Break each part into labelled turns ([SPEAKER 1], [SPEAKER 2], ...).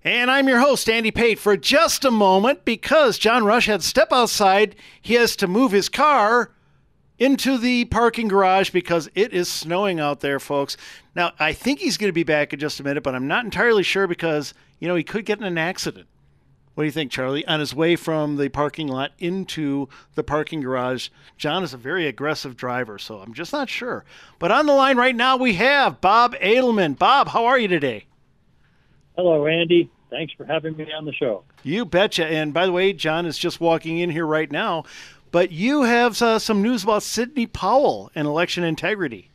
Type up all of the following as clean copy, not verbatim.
[SPEAKER 1] And I'm your host, Andy Pate, for just a moment because John Rush had to step outside. He has to move his car into the parking garage because it is snowing out there, folks. Now, I think he's going to be back in just a minute, but I'm not entirely sure because, he could get in an accident. What do you think, Charlie? On his way from the parking lot into the parking garage, John is a very aggressive driver, so I'm just not sure. But on the line right now, we have Bob Edelman. Bob, how are you today?
[SPEAKER 2] Hello, Andy. Thanks for having me on the show.
[SPEAKER 1] You betcha. And by the way, John is just walking in here right now, but you have some news about Sidney Powell and election integrity.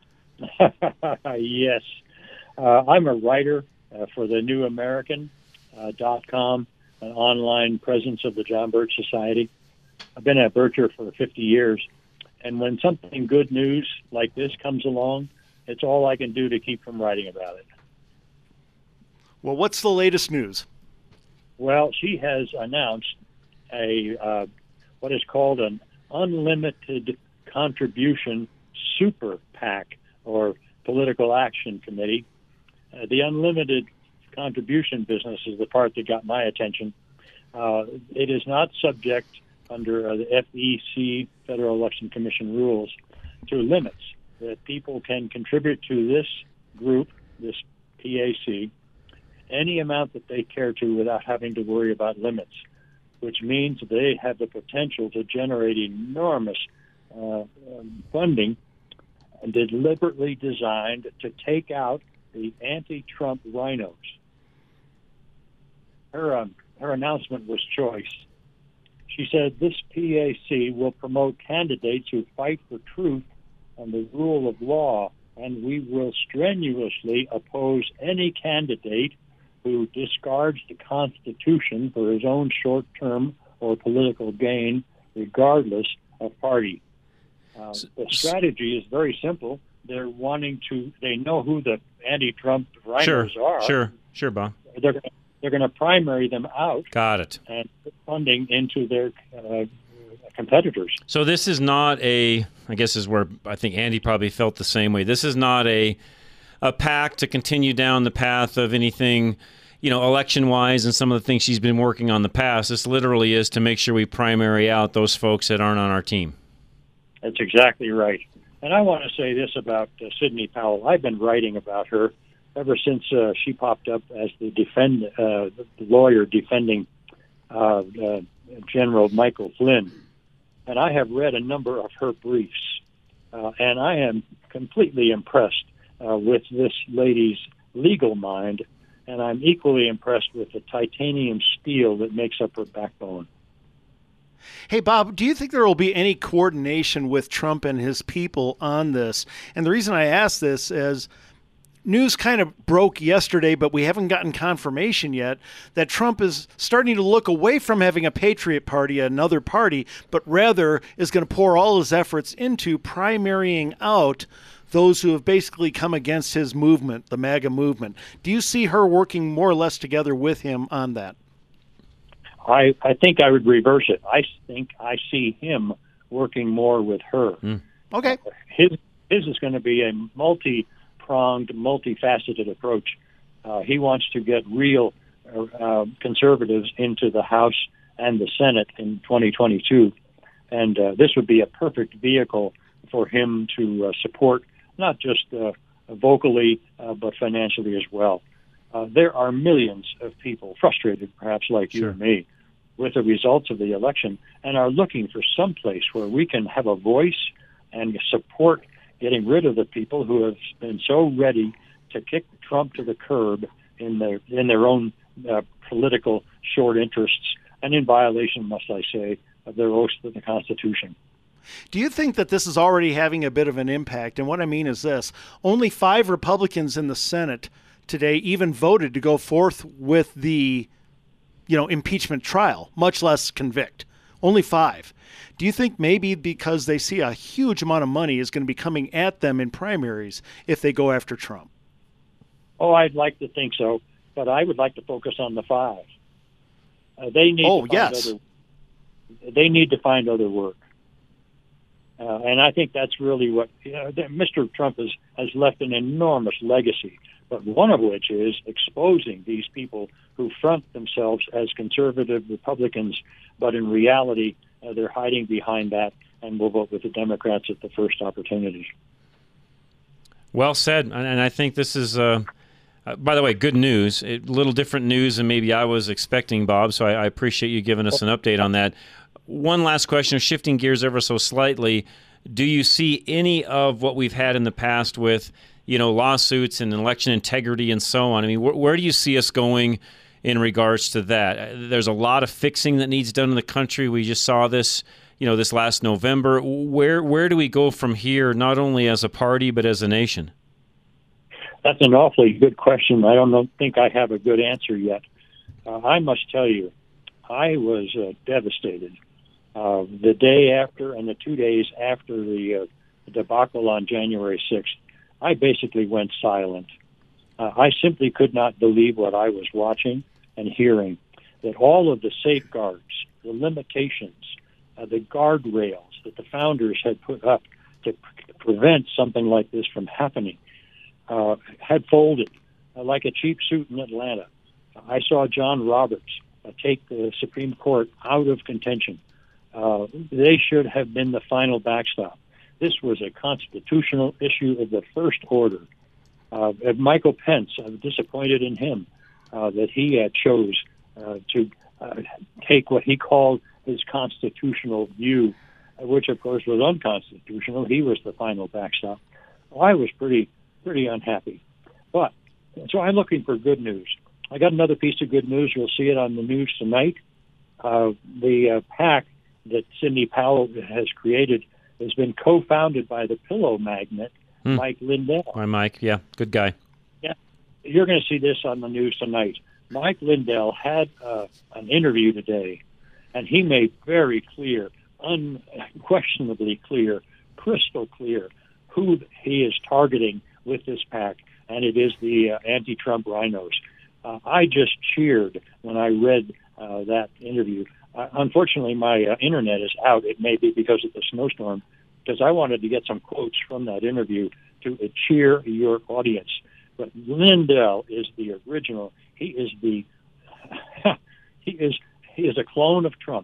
[SPEAKER 2] Yes. I'm a writer for the New American.com, an online presence of the John Birch Society. I've been at Bircher for 50 years, and when something good news like this comes along, it's all I can do to keep from writing about it.
[SPEAKER 1] Well, what's the latest news?
[SPEAKER 2] Well, she has announced a what is called an unlimited contribution super PAC, or political action committee. The unlimited contribution business is the part that got my attention. It is not subject under the FEC, Federal Election Commission rules, to limits that people can contribute to this group, this PAC, any amount that they care to without having to worry about limits, which means they have the potential to generate enormous funding deliberately designed to take out the anti-Trump rhinos. Her announcement was choice. She said this PAC will promote candidates who fight for truth and the rule of law, and we will strenuously oppose any candidate who discards the Constitution for his own short-term or political gain, regardless of party. The strategy is very simple. They know who the anti-Trump rhinos are.
[SPEAKER 3] Sure, Bob.
[SPEAKER 2] They're going to primary them out.
[SPEAKER 3] Got it.
[SPEAKER 2] And put funding into their competitors.
[SPEAKER 3] So this is not I guess is where I think Andy probably felt the same way. This is not a PAC to continue down the path of anything, election-wise and some of the things she's been working on in the past. This literally is to make sure we primary out those folks that aren't on our team.
[SPEAKER 2] That's exactly right. And I want to say this about Sidney Powell. I've been writing about her ever since she popped up as the lawyer defending General Michael Flynn. And I have read a number of her briefs, and I am completely impressed with this lady's legal mind, and I'm equally impressed with the titanium steel that makes up her backbone.
[SPEAKER 1] Hey, Bob, do you think there will be any coordination with Trump and his people on this? And the reason I ask this is news kind of broke yesterday, but we haven't gotten confirmation yet that Trump is starting to look away from having a Patriot Party, another party, but rather is going to pour all his efforts into primarying out those who have basically come against his movement, the MAGA movement. Do you see her working more or less together with him on that?
[SPEAKER 2] I think I would reverse it. I think I see him working more with her.
[SPEAKER 1] Okay.
[SPEAKER 2] His is going to be a multi-pronged, multifaceted approach. He wants to get real conservatives into the House and the Senate in 2022. And this would be a perfect vehicle for him to support, not just vocally, but financially as well. There are millions of people frustrated, perhaps like you and me, with the results of the election and are looking for some place where we can have a voice and support getting rid of the people who have been so ready to kick Trump to the curb in their own political short interests and in violation, must I say, of their oath to the Constitution.
[SPEAKER 1] Do you think that this is already having a bit of an impact? And what I mean is this: only 5 Republicans in the Senate today even voted to go forth with the impeachment trial, much less convict. Only 5. Do you think maybe because they see a huge amount of money is going to be coming at them in primaries if they go after Trump?
[SPEAKER 2] Oh, I'd like to think so, but I would like to focus on the 5. They need to find other work. And I think that's really what Mr. Trump has left an enormous legacy but one of which is exposing these people who front themselves as conservative Republicans, but in reality, they're hiding behind that and will vote with the Democrats at the first opportunity.
[SPEAKER 3] Well said. And I think this is, by the way, good news. A little different news than maybe I was expecting, Bob, so I appreciate you giving us an update on that. One last question, shifting gears ever so slightly. Do you see any of what we've had in the past with, lawsuits and election integrity and so on? I mean, where do you see us going in regards to that? There's a lot of fixing that needs done in the country. We just saw this, this last November. Where do we go from here, not only as a party, but as a nation?
[SPEAKER 2] That's an awfully good question. I don't think I have a good answer yet. I must tell you, I was devastated. The day after and the 2 days after the debacle on January 6th, I basically went silent. I simply could not believe what I was watching and hearing, that all of the safeguards, the limitations, the guardrails that the founders had put up to prevent something like this from happening had folded like a cheap suit in Atlanta. I saw John Roberts take the Supreme Court out of contention. They should have been the final backstop. This was a constitutional issue of the first order. Michael Pence, I was disappointed in him that he chose to take what he called his constitutional view, which of course was unconstitutional. He was the final backstop. Well, I was pretty unhappy. But so I'm looking for good news. I got another piece of good news. You'll see it on the news tonight. The PAC that Sidney Powell has created has been co-founded by the pillow magnate, Mike Lindell.
[SPEAKER 3] Hi, Mike. Yeah, good guy.
[SPEAKER 2] Yeah, you're going to see this on the news tonight. Mike Lindell had an interview today, and he made very clear, unquestionably clear, crystal clear, who he is targeting with this PAC, and it is the anti-Trump rhinos. I just cheered when I read that interview. Unfortunately, my internet is out. It may be because of the snowstorm, because I wanted to get some quotes from that interview to cheer your audience. But Lindell is the original. He is he is a clone of Trump.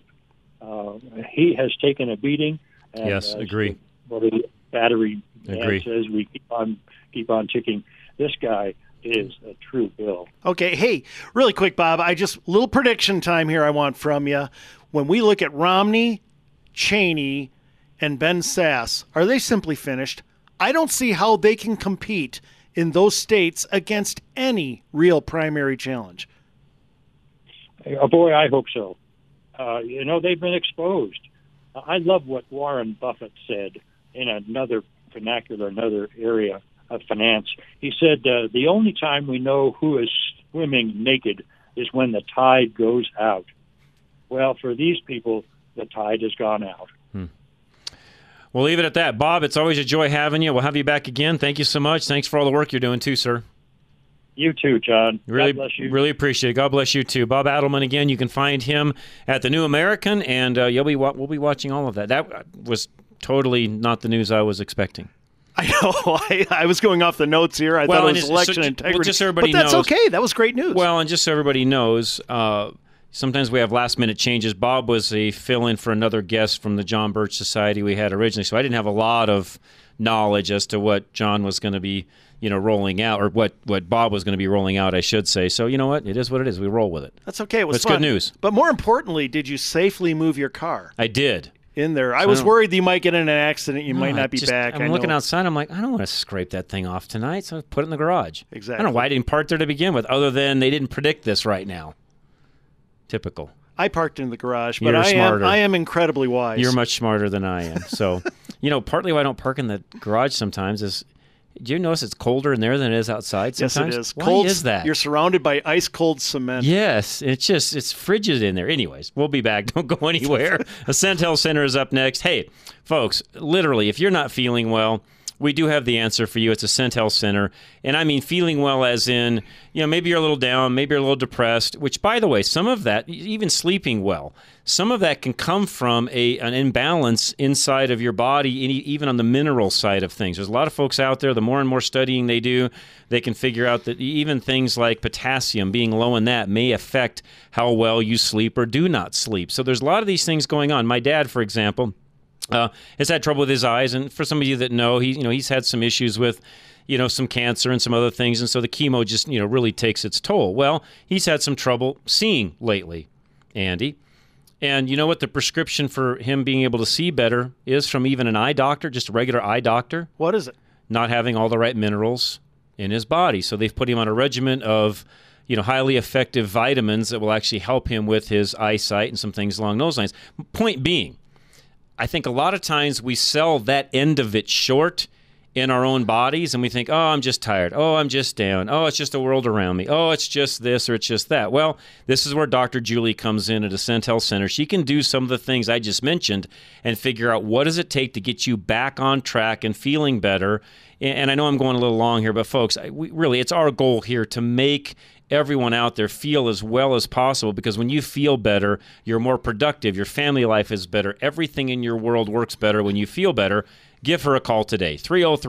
[SPEAKER 2] He has taken a beating. And,
[SPEAKER 3] yes, agree.
[SPEAKER 2] Well, the battery
[SPEAKER 3] agree.
[SPEAKER 2] Says we keep on ticking. This guy is a true Bill.
[SPEAKER 1] Okay, hey, really quick, Bob, little prediction time here I want from you. When we look at Romney, Cheney, and Ben Sasse, are they simply finished? I don't see how they can compete in those states against any real primary challenge.
[SPEAKER 2] Oh, boy, I hope so. They've been exposed. I love what Warren Buffett said in another vernacular, another area of finance. He said, the only time we know who is swimming naked is when the tide goes out. Well, for these people, the tide has gone out.
[SPEAKER 3] We'll leave it at that. Bob, it's always a joy having you. We'll have you back again. Thank you so much. Thanks for all the work you're doing too, sir.
[SPEAKER 2] You too, John.
[SPEAKER 3] Really,
[SPEAKER 2] God bless you.
[SPEAKER 3] Really appreciate it. God bless you too. Bob Adelman, again, you can find him at The New American, and we'll be watching all of that. That was totally not the news I was expecting.
[SPEAKER 1] I know. I was going off the notes here. I thought it was election integrity.
[SPEAKER 3] Well, just so everybody
[SPEAKER 1] but that's
[SPEAKER 3] knows,
[SPEAKER 1] okay. That was great news.
[SPEAKER 3] Well, and just so everybody knows, sometimes we have last-minute changes. Bob was a fill-in for another guest from the John Birch Society we had originally, so I didn't have a lot of knowledge as to what John was going to be, rolling out, or what Bob was going to be rolling out, I should say. So you know what? It is what it is. We roll with it.
[SPEAKER 1] That's okay. It was
[SPEAKER 3] It's
[SPEAKER 1] fun.
[SPEAKER 3] good news.
[SPEAKER 1] But more importantly, did you safely move your car?
[SPEAKER 3] I did.
[SPEAKER 1] In there. I was worried that you might get in an accident. You might not be back.
[SPEAKER 3] I'm looking outside. I'm like, I don't want to scrape that thing off tonight, so I put it in the garage.
[SPEAKER 1] Exactly.
[SPEAKER 3] I don't know why I didn't park there to begin with, other than they didn't predict this right now. Typical.
[SPEAKER 1] I parked in the garage, but
[SPEAKER 3] You're smarter.
[SPEAKER 1] I am incredibly wise.
[SPEAKER 3] You're much smarter than I am. So, partly why I don't park in the garage sometimes is, do you notice it's colder in there than it is outside sometimes?
[SPEAKER 1] Yes, it is.
[SPEAKER 3] Why is that?
[SPEAKER 1] You're surrounded by ice-cold cement.
[SPEAKER 3] Yes, it's frigid in there. Anyways, we'll be back. Don't go anywhere. Ascent Health Center is up next. Hey, folks, literally, if you're not feeling well, we do have the answer for you. It's Ascent Health Center. And I mean feeling well as in, maybe you're a little down, maybe you're a little depressed, which, by the way, some of that, even sleeping well, some of that can come from an imbalance inside of your body, even on the mineral side of things. There's a lot of folks out there, the more and more studying they do, they can figure out that even things like potassium, being low in that, may affect how well you sleep or do not sleep. So there's a lot of these things going on. My dad, for example, has had trouble with his eyes, and for some of you that know, he's had some issues with, some cancer and some other things, and so the chemo just, really takes its toll. Well, he's had some trouble seeing lately, Andy. And you know what the prescription for him being able to see better is from even an eye doctor, just a regular eye doctor?
[SPEAKER 1] What is it?
[SPEAKER 3] Not having all the right minerals in his body. So they've put him on a regimen of, highly effective vitamins that will actually help him with his eyesight and some things along those lines. Point being, I think a lot of times we sell that end of it short in our own bodies, and we think, oh, I'm just tired. Oh, I'm just down. Oh, it's just the world around me. Oh, it's just this or it's just that. Well, this is where Dr. Julie comes in at Ascent Health Center. She can do some of the things I just mentioned and figure out what does it take to get you back on track and feeling better. And I know I'm going a little long here, but folks, it's our goal here to make everyone out there feel as well as possible, because when you feel better, you're more productive, your family life is better, everything in your world works better when you feel better. Give her a call today,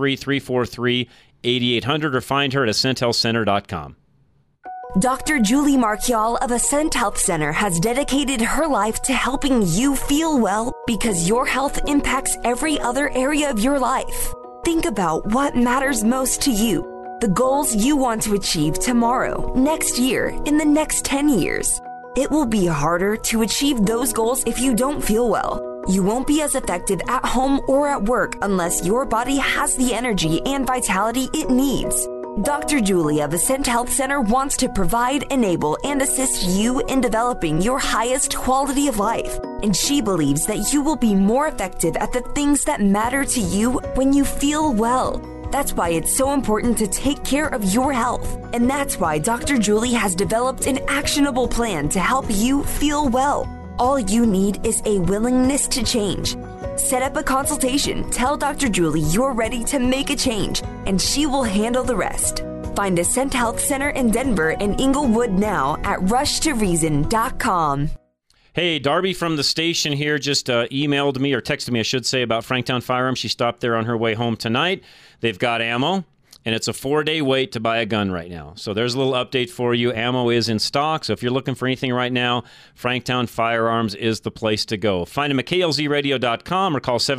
[SPEAKER 3] 303-343-8800, or find her at AscentHealthCenter.com.
[SPEAKER 4] Dr. Julie Marchiol of Ascent Health Center has dedicated her life to helping you feel well, because your health impacts every other area of your life. Think about what matters most to you. The goals you want to achieve tomorrow, next year, in the next 10 years. It will be harder to achieve those goals if you don't feel well. You won't be as effective at home or at work unless your body has the energy and vitality it needs. Dr. Julie of Ascent Health Center wants to provide, enable, and assist you in developing your highest quality of life. And she believes that you will be more effective at the things that matter to you when you feel well. That's why it's so important to take care of your health. And that's why Dr. Julie has developed an actionable plan to help you feel well. All you need is a willingness to change. Set up a consultation, tell Dr. Julie you're ready to make a change, and she will handle the rest. Find Ascent Health Center in Denver and Inglewood now at rushtoreason.com.
[SPEAKER 3] Hey, Darby from the station here just emailed me, or texted me, I should say, about Franktown Firearms. She stopped there on her way home tonight. They've got ammo, and it's a 4-day wait to buy a gun right now. So there's a little update for you. Ammo is in stock, so if you're looking for anything right now, Franktown Firearms is the place to go. Find them at klzradio.com or call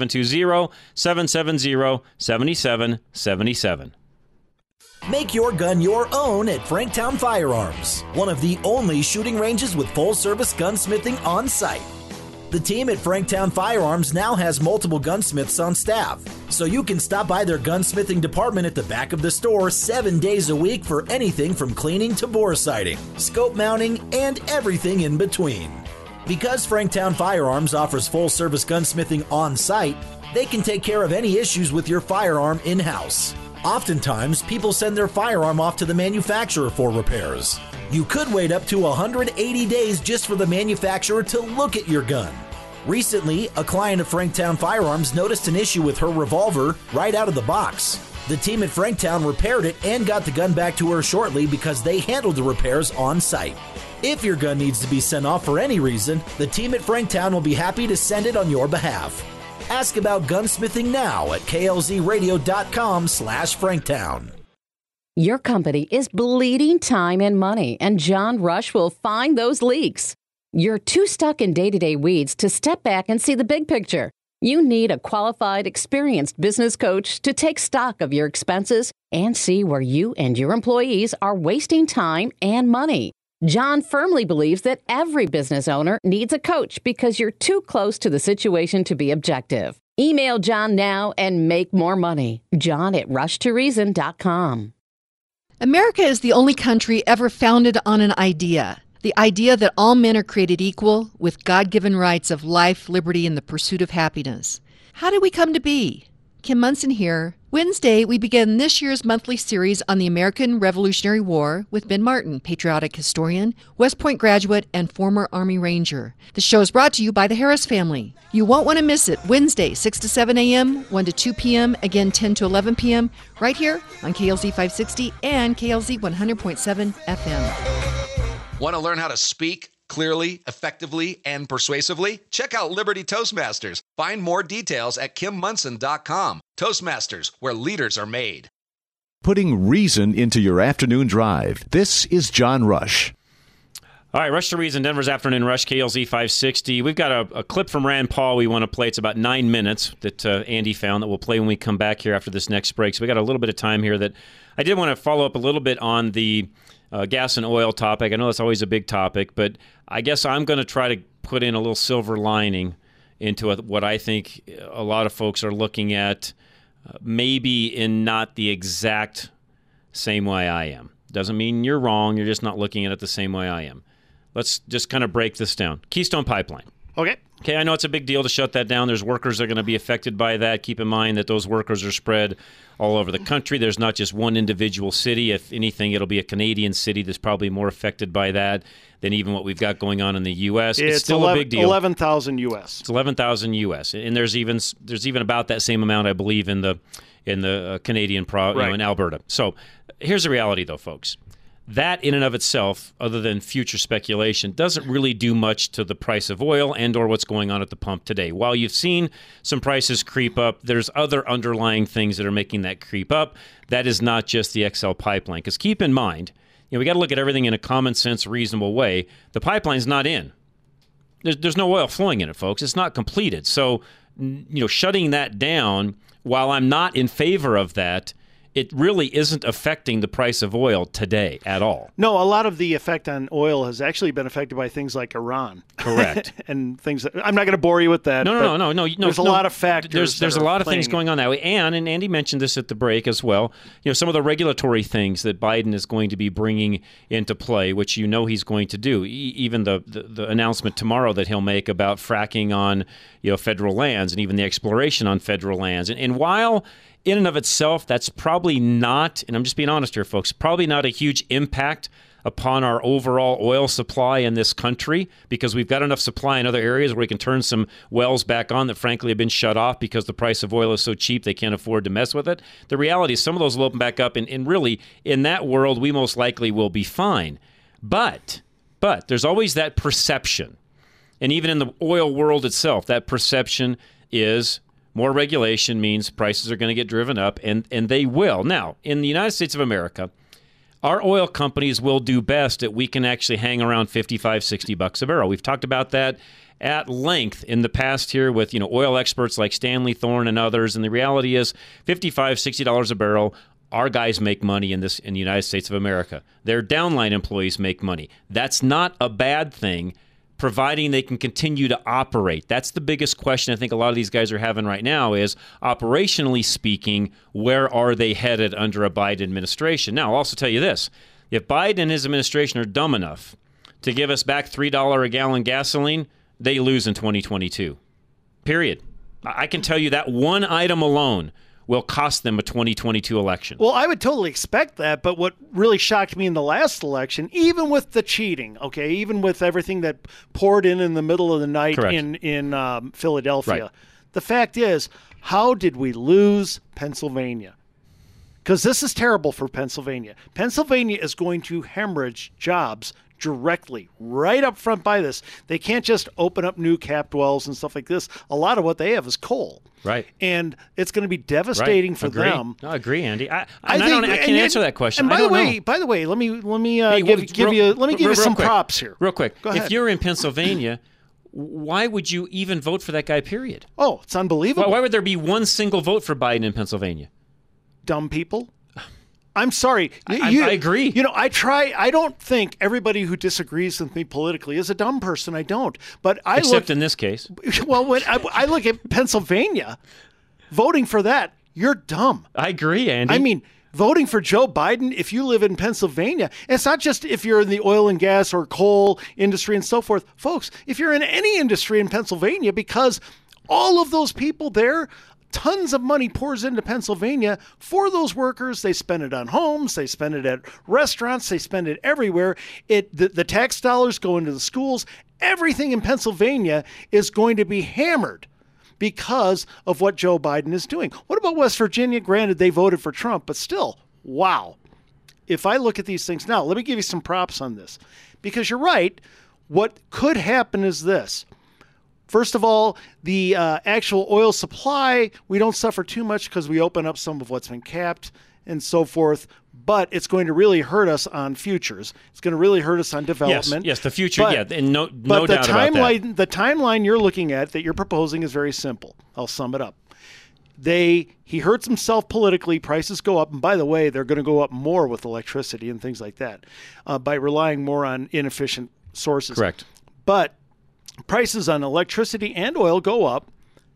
[SPEAKER 3] 720-770-7777.
[SPEAKER 5] Make your gun your own at Franktown Firearms, one of the only shooting ranges with full-service gunsmithing on site. The team at Franktown Firearms now has multiple gunsmiths on staff, so you can stop by their gunsmithing department at the back of the store 7 days a week for anything from cleaning to bore sighting, scope mounting, and everything in between. Because Franktown Firearms offers full-service gunsmithing on site, they can take care of any issues with your firearm in-house. Oftentimes, people send their firearm off to the manufacturer for repairs. You could wait up to 180 days just for the manufacturer to look at your gun. Recently, a client of Franktown Firearms noticed an issue with her revolver right out of the box. The team at Franktown repaired it and got the gun back to her shortly because they handled the repairs on site. If your gun needs to be sent off for any reason, the team at Franktown will be happy to send it on your behalf. Ask about gunsmithing now at klzradio.com/Franktown.
[SPEAKER 6] Your company is bleeding time and money, and John Rush will find those leaks. You're too stuck in day-to-day weeds to step back and see the big picture. You need a qualified, experienced business coach to take stock of your expenses and see where you and your employees are wasting time and money. John firmly believes that every business owner needs a coach because you're too close to the situation to be objective. Email John now and make more money. John at rushtoreason.com.
[SPEAKER 7] America is the only country ever founded on an idea. The idea that all men are created equal with God-given rights of life, liberty, and the pursuit of happiness. How did we come to be? Kim Munson here. Wednesday, we begin this year's monthly series on the American Revolutionary War with Ben Martin, patriotic historian, West Point graduate, and former Army Ranger. The show is brought to you by the Harris family. You won't want to miss it. Wednesday, 6 to 7 a.m., 1 to 2 p.m., again 10 to 11 p.m., right here on KLZ 560 and KLZ 100.7 FM.
[SPEAKER 8] Want to learn how to speak clearly, effectively, and persuasively? Check out Liberty Toastmasters. Find more details at KimMunson.com. Toastmasters, where leaders are made.
[SPEAKER 9] Putting reason into your afternoon drive. This is John Rush.
[SPEAKER 3] All right, Rush to Reason, Denver's Afternoon Rush, KLZ 560. We've got a clip from Rand Paul we want to play. It's about 9 minutes that Andy found that we'll play when we come back here after this next break. So we got a little bit of time here that I did want to follow up a little bit on the gas and oil topic. I know that's always a big topic, but I guess I'm going to try to put in a little silver lining into what I think a lot of folks are looking at, maybe in not the exact same way I am. Doesn't mean you're wrong. You're just not looking at it the same way I am. Let's just kind of break this down. Keystone Pipeline. Okay, I know it's a big deal to shut that down. There's workers that are going to be affected by that. Keep in mind that those workers are spread all over the country. There's not just one individual city. If anything, it'll be a Canadian city that's probably more affected by that than even what we've got going on in the U.S. It's still a big deal.
[SPEAKER 1] 11,000 U.S.
[SPEAKER 3] It's 11,000 U.S. And there's even about that same amount, I believe, in the Canadian in Alberta. So here's the reality, though, folks. That in and of itself, other than future speculation, doesn't really do much to the price of oil and or what's going on at the pump today. While you've seen some prices creep up, there's other underlying things that are making that creep up. That is not just the XL pipeline. Because keep in mind, we got to look at everything in a common sense, reasonable way. The pipeline's not in. There's no oil flowing in it, folks. It's not completed. So, shutting that down, while I'm not in favor of that, it really isn't affecting the price of oil today at all.
[SPEAKER 1] No, a lot of the effect on oil has actually been affected by things like Iran.
[SPEAKER 3] Correct.
[SPEAKER 1] And things that, I'm not going to bore you with that.
[SPEAKER 3] No.
[SPEAKER 1] There's a lot of factors.
[SPEAKER 3] There's a lot of things going on that way. And Andy mentioned this at the break as well. Some of the regulatory things that Biden is going to be bringing into play, which he's going to do. Even the announcement tomorrow that he'll make about fracking on federal lands and even the exploration on federal lands. And while in and of itself, that's probably not, and I'm just being honest here, folks, probably not a huge impact upon our overall oil supply in this country, because we've got enough supply in other areas where we can turn some wells back on that frankly have been shut off because the price of oil is so cheap they can't afford to mess with it. The reality is some of those will open back up, and really, in that world, we most likely will be fine. But there's always that perception. And even in the oil world itself, that perception is more regulation means prices are going to get driven up, and they will. Now, in the United States of America, our oil companies will do best that we can actually hang around $55, $60 a barrel. We've talked about that at length in the past here with oil experts like Stanley Thorne and others, and the reality is $55, $60 a barrel. Our guys make money in the United States of America. Their downline employees make money. That's not a bad thing, providing they can continue to operate. That's the biggest question I think a lot of these guys are having right now is, operationally speaking, where are they headed under a Biden administration? Now, I'll also tell you this. If Biden and his administration are dumb enough to give us back $3 a gallon gasoline, they lose in 2022. Period. I can tell you that one item alone will cost them a 2022 election.
[SPEAKER 1] Well, I would totally expect that, but what really shocked me in the last election, even with the cheating, even with everything that poured in the middle of the night in Philadelphia,
[SPEAKER 3] right.
[SPEAKER 1] The fact is, how did we lose Pennsylvania? Because this is terrible for Pennsylvania. Pennsylvania is going to hemorrhage jobs directly, right up front by this. They can't just open up new capped wells and stuff like this. A lot of what they have is coal.
[SPEAKER 3] Right.
[SPEAKER 1] And it's going to be devastating for them.
[SPEAKER 3] No, I agree, Andy. I can't answer that question.
[SPEAKER 1] And by the way, let me give you some props here.
[SPEAKER 3] Real quick.
[SPEAKER 1] Go ahead.
[SPEAKER 3] If you're in Pennsylvania, why would you even vote for that guy, period?
[SPEAKER 1] Oh, it's unbelievable.
[SPEAKER 3] Why would there be one single vote for Biden in Pennsylvania?
[SPEAKER 1] Dumb people. I'm sorry.
[SPEAKER 3] I agree.
[SPEAKER 1] I don't think everybody who disagrees with me politically is a dumb person. I don't. But
[SPEAKER 3] Except in this case.
[SPEAKER 1] Well, when I look at Pennsylvania, voting for that, you're dumb.
[SPEAKER 3] I agree, Andy.
[SPEAKER 1] I mean, voting for Joe Biden, if you live in Pennsylvania, it's not just if you're in the oil and gas or coal industry and so forth. Folks, if you're in any industry in Pennsylvania, because all of those people there tons of money pours into Pennsylvania for those workers. They spend it on homes. They spend it at restaurants. They spend it everywhere. The tax dollars go into the schools. Everything in Pennsylvania is going to be hammered because of what Joe Biden is doing. What about West Virginia? Granted, they voted for Trump, but still, wow. If I look at these things now, let me give you some props on this, because you're right. What could happen is this. First of all, the actual oil supply, we don't suffer too much because we open up some of what's been capped and so forth, but it's going to really hurt us on futures. It's going to really hurt us on development.
[SPEAKER 3] Yes, the future, and no
[SPEAKER 1] doubt
[SPEAKER 3] about that.
[SPEAKER 1] The timeline you're looking at that you're proposing is very simple. I'll sum it up. He hurts himself politically, prices go up, and by the way, they're going to go up more with electricity and things like that by relying more on inefficient sources.
[SPEAKER 3] Correct.
[SPEAKER 1] But prices on electricity and oil go up,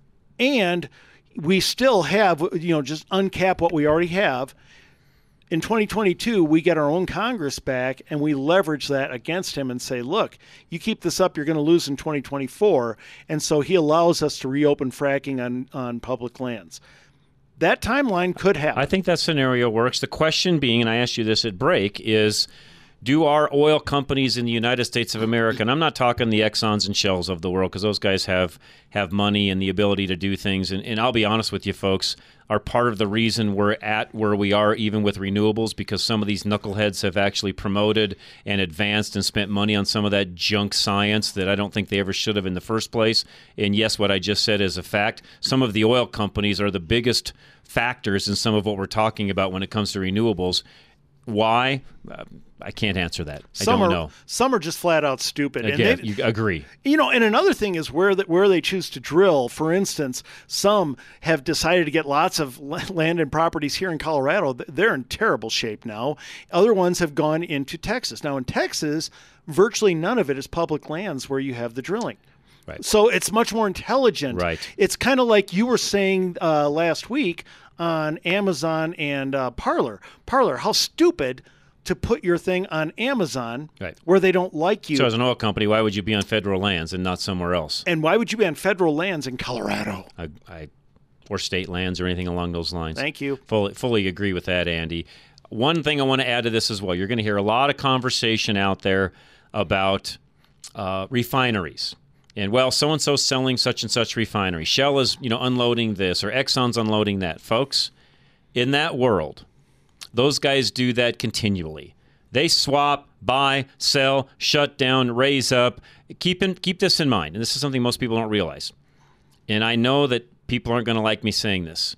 [SPEAKER 1] and we still have, just uncap what we already have. In 2022, we get our own Congress back, and we leverage that against him and say, look, you keep this up, you're going to lose in 2024. And so he allows us to reopen fracking on public lands. That timeline could happen.
[SPEAKER 3] I think that scenario works. The question being, and I asked you this at break, is do our oil companies in the United States of America, and I'm not talking the Exxons and Shells of the world because those guys have money and the ability to do things, and I'll be honest with you folks, are part of the reason we're at where we are even with renewables, because some of these knuckleheads have actually promoted and advanced and spent money on some of that junk science that I don't think they ever should have in the first place. And yes, what I just said is a fact. Some of the oil companies are the biggest factors in some of what we're talking about when it comes to renewables. Why? I can't answer that. I don't know.
[SPEAKER 1] Some are just flat out stupid.
[SPEAKER 3] Again, you agree.
[SPEAKER 1] And another thing is where they choose to drill. For instance, some have decided to get lots of land and properties here in Colorado. They're in terrible shape now. Other ones have gone into Texas. Now in Texas, virtually none of it is public lands where you have the drilling.
[SPEAKER 3] Right.
[SPEAKER 1] So it's much more intelligent.
[SPEAKER 3] Right.
[SPEAKER 1] It's kind of like you were saying last week on Amazon and Parler. Parler, how stupid to put your thing on Amazon where they don't like you.
[SPEAKER 3] So as an oil company, why would you be on federal lands and not somewhere else?
[SPEAKER 1] And why would you be on federal lands in Colorado?
[SPEAKER 3] Or state lands or anything along those lines.
[SPEAKER 1] Thank you.
[SPEAKER 3] Fully agree with that, Andy. One thing I want to add to this as well. You're going to hear a lot of conversation out there about refineries. And, well, so-and-so's selling such and such refinery. Shell is, unloading this, or Exxon's unloading that. Folks, in that world, those guys do that continually. They swap, buy, sell, shut down, raise up. Keep this in mind, and this is something most people don't realize. And I know that people aren't going to like me saying this.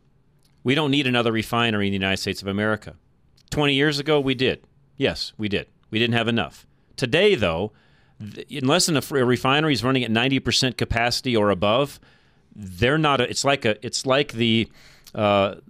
[SPEAKER 3] We don't need another refinery in the United States of America. 20 years ago, we did. Yes, we did. We didn't have enough. Today, though, unless a refinery is running at 90% capacity or above, they're not. It's like the what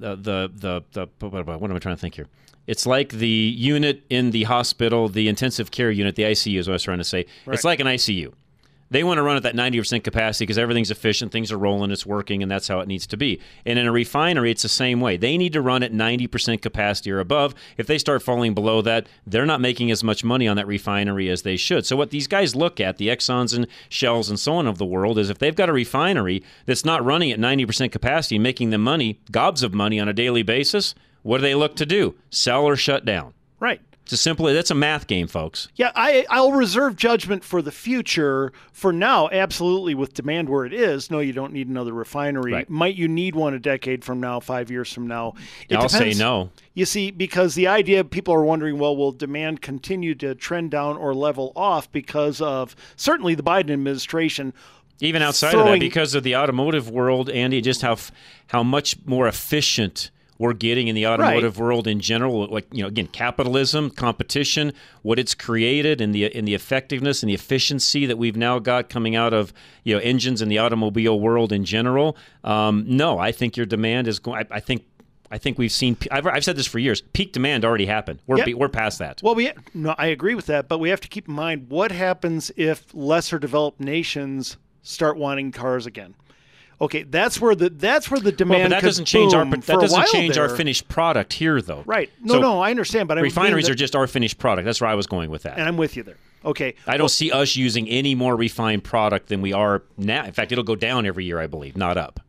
[SPEAKER 3] am I trying to think here? It's like the unit in the hospital, the intensive care unit, the ICU is what I was trying to say. Right. It's like an ICU. They want to run at that 90% capacity because everything's efficient, things are rolling, it's working, and that's how it needs to be. And in a refinery, it's the same way. They need to run at 90% capacity or above. If they start falling below that, they're not making as much money on that refinery as they should. So what these guys look at, the Exxons and Shells and so on of the world, is if they've got a refinery that's not running at 90% capacity and making them money, gobs of money on a daily basis, what do they look to do? Sell or shut down.
[SPEAKER 1] Right.
[SPEAKER 3] That's a math game, folks.
[SPEAKER 1] Yeah, I'll reserve judgment for the future. For now, absolutely, with demand where it is, no, you don't need another refinery.
[SPEAKER 3] Right.
[SPEAKER 1] Might you need one a decade from now, 5 years from now?
[SPEAKER 3] I'll say no.
[SPEAKER 1] You see, because the idea, people are wondering, well, will demand continue to trend down or level off because of, certainly, the Biden administration.
[SPEAKER 3] Even outside of that, because of the automotive world, Andy, just how much more efficient we're getting in the automotive world in general, like again, capitalism, competition, what it's created, and the effectiveness and the efficiency that we've now got coming out of engines in the automobile world in general. No, I think your demand is going. I think we've seen. I've said this for years. Peak demand already happened. We're past that.
[SPEAKER 1] Well, I agree with that, but we have to keep in mind what happens if lesser developed nations start wanting cars again. Okay, that's where the demand.
[SPEAKER 3] But that doesn't change our finished product here, though.
[SPEAKER 1] Right? No, I understand. But
[SPEAKER 3] refineries are just our finished product. That's where I was going with that.
[SPEAKER 1] And I'm with you there. Okay.
[SPEAKER 3] I don't see us using any more refined product than we are now. In fact, it'll go down every year, I believe, not up.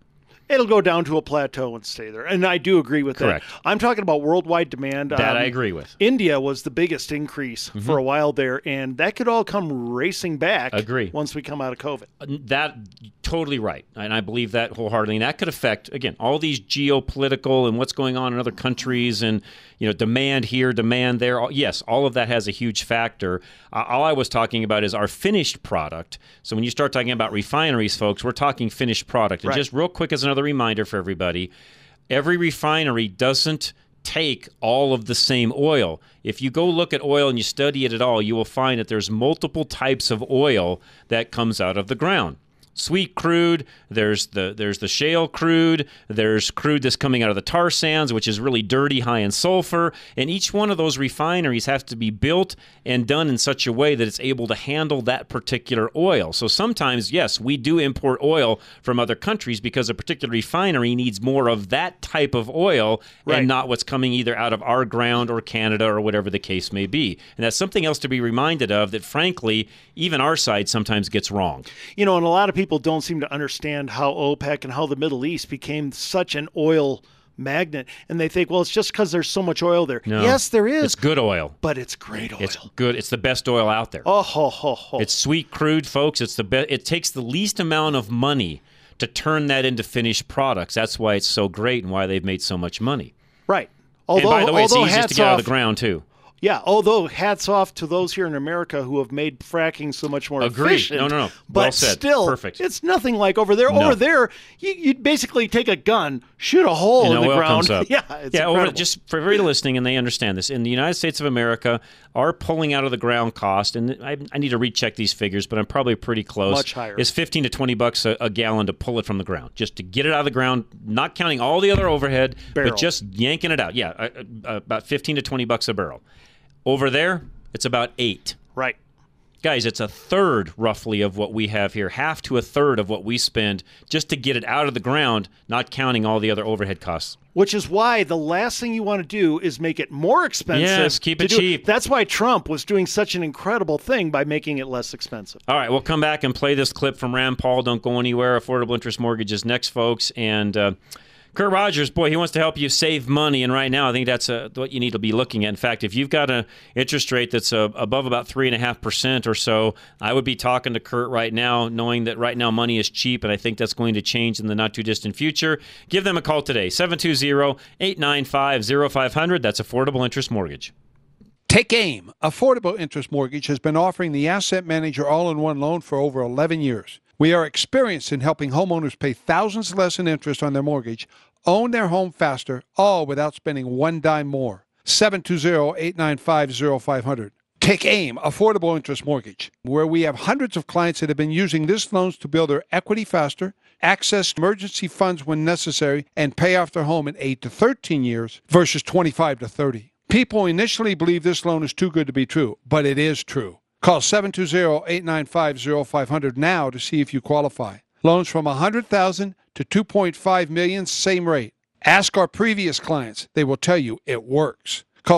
[SPEAKER 1] it'll go down to a plateau and stay there. And I do agree with
[SPEAKER 3] Correct.
[SPEAKER 1] that. I'm talking about worldwide demand.
[SPEAKER 3] That I agree with.
[SPEAKER 1] India was the biggest increase for a while there, and that could all come racing back once we come out of COVID.
[SPEAKER 3] That totally right. And I believe that wholeheartedly. And that could affect, again, all these geopolitical and what's going on in other countries and, demand here, demand there. Yes, all of that has a huge factor. All I was talking about is our finished product. So when you start talking about refineries, folks, we're talking finished product. And just real quick as another reminder for everybody, every refinery doesn't take all of the same oil. If you go look at oil and you study it at all, you will find that there's multiple types of oil that comes out of the ground. Sweet crude, there's the shale crude, there's crude that's coming out of the tar sands, which is really dirty, high in sulfur, and each one of those refineries has to be built and done in such a way that it's able to handle that particular oil. So sometimes, yes, we do import oil from other countries because a particular refinery needs more of that type of oil and not what's coming either out of our ground or Canada or whatever the case may be. And that's something else to be reminded of that, frankly, even our side sometimes gets wrong.
[SPEAKER 1] And a lot of people don't seem to understand how OPEC and how the Middle East became such an oil magnet, and they think, well, it's just because there's so much oil there.
[SPEAKER 3] No,
[SPEAKER 1] yes, there is.
[SPEAKER 3] It's good oil.
[SPEAKER 1] But it's great oil.
[SPEAKER 3] It's good. It's the best oil out there.
[SPEAKER 1] Oh, ho, ho, ho.
[SPEAKER 3] It's sweet crude, folks. It's the best. It takes the least amount of money to turn that into finished products. That's why it's so great and why they've made so much money.
[SPEAKER 1] Right.
[SPEAKER 3] And by the way, it's easiest to get out of the ground, too.
[SPEAKER 1] Yeah, although hats off to those here in America who have made fracking so much more efficient.
[SPEAKER 3] No. Well
[SPEAKER 1] but
[SPEAKER 3] said.
[SPEAKER 1] Still,
[SPEAKER 3] perfect.
[SPEAKER 1] It's nothing like over there.
[SPEAKER 3] No.
[SPEAKER 1] Over there, you'd basically take a gun, shoot a hole in the
[SPEAKER 3] oil
[SPEAKER 1] ground.
[SPEAKER 3] Comes up.
[SPEAKER 1] Yeah, it's incredible.
[SPEAKER 3] Just for everybody listening, and they understand this, in the United States of America, our pulling out of the ground cost, and I need to recheck these figures, but I'm probably pretty close.
[SPEAKER 1] Much higher.
[SPEAKER 3] Is $15 to $20 a gallon to pull it from the ground, just to get it out of the ground, not counting all the other overhead, but just yanking it out. Yeah, about $15 to $20 a barrel. Over there, it's about $8.
[SPEAKER 1] Right.
[SPEAKER 3] Guys, it's a third, roughly, of what we have here, half to a third of what we spend just to get it out of the ground, not counting all the other overhead costs.
[SPEAKER 1] Which is why the last thing you want to do is make it more expensive.
[SPEAKER 3] Yes, keep it cheap.
[SPEAKER 1] That's why Trump was doing such an incredible thing by making it less expensive.
[SPEAKER 3] All right, we'll come back and play this clip from Rand Paul. Don't go anywhere. Affordable interest mortgage is next, folks. And Kurt Rogers, boy, he wants to help you save money, and right now I think that's what you need to be looking at. In fact, if you've got an interest rate that's above about 3.5% or so, I would be talking to Kurt right now, knowing that right now money is cheap, and I think that's going to change in the not-too-distant future. Give them a call today, 720-895-0500. That's Affordable Interest Mortgage.
[SPEAKER 10] Take AIM. Affordable Interest Mortgage has been offering the Asset Manager all-in-one loan for over 11 years. We are experienced in helping homeowners pay thousands less in interest on their mortgage, own their home faster, all without spending one dime more. 720-895-0500. Take AIM, Affordable Interest Mortgage, where we have hundreds of clients that have been using this loans to build their equity faster, access emergency funds when necessary, and pay off their home in 8 to 13 years versus 25 to 30. People initially believe this loan is too good to be true, but it is true. Call 720-895-0500 now to see if you qualify. Loans from $100,000 to $2.5 million, same rate. Ask our previous clients. They will tell you it works. Call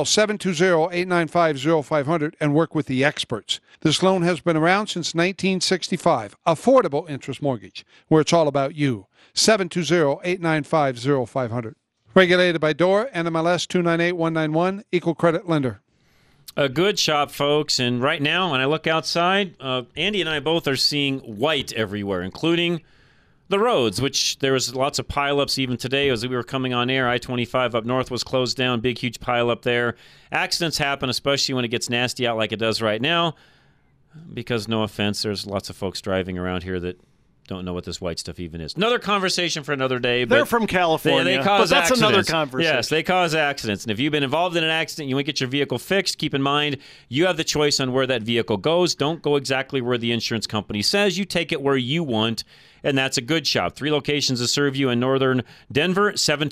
[SPEAKER 10] 720-895-0500 and work with the experts. This loan has been around since 1965. Affordable Interest Mortgage, where it's all about you. 720-895-0500. Regulated by DORA, NMLS 298191, Equal Credit Lender.
[SPEAKER 3] A good shop, folks. And right now, when I look outside, Andy and I both are seeing white everywhere, including the roads, which there was lots of pileups even today as we were coming on air. I-25 up north was closed down, big, huge pileup there. Accidents happen, especially when it gets nasty out like it does right now, because, no offense, there's lots of folks driving around here that don't know what this white stuff even is. Another conversation for another day.
[SPEAKER 1] They're from California,
[SPEAKER 3] they cause
[SPEAKER 1] but that's
[SPEAKER 3] accidents.
[SPEAKER 1] another conversation.
[SPEAKER 3] Yes, they cause accidents. And if you've been involved in an accident, you want to get your vehicle fixed, keep in mind you have the choice on where that vehicle goes. Don't go exactly where the insurance company says. You take it where you want, and that's a good shop. 3 locations to serve you in northern Denver.